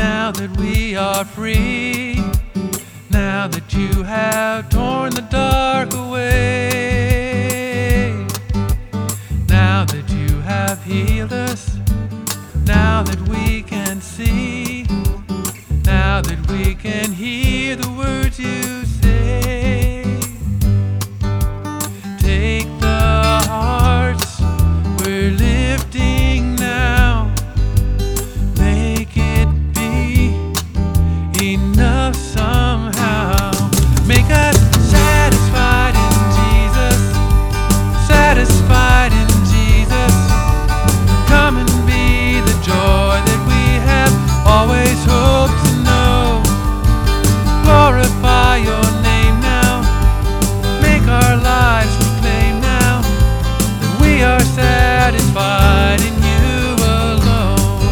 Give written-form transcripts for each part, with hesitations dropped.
Now that we are free, now that you have torn the dark away, now that you have healed us, now that we can see, now that we can hear the words you say. Take the hearts we're lifting now, make it be enough somehow. Make us satisfied in Jesus, satisfied in Jesus. Come and be the joy that we have always hoped to know. Glorify your name now, make our lives proclaim now that we are satisfied in you alone.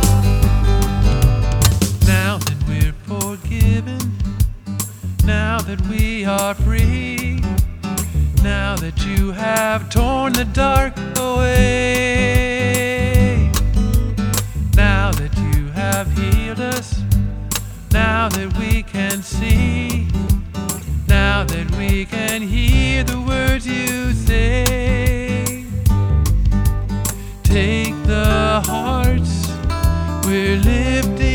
Now that we're forgiven, now that we are free, now that you have torn the dark away, now that you have healed us, now that we can see, now that we can hear the words you say. Take the hearts we're lifting